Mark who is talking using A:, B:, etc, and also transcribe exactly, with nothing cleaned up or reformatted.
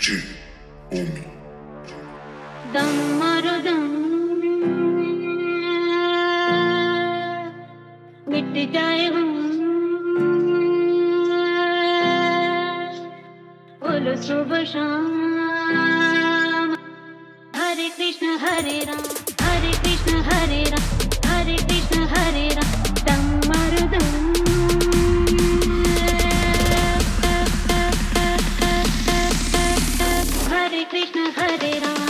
A: G, Omi.
B: दम मारो दम मिट जाए हम बोलो सुबह शाम हरे कृष्ण हरे राम हरे कृष्ण हरे राम हरे कृष्ण हरे राम दम मारो दम हरे कृष्ण हरे राम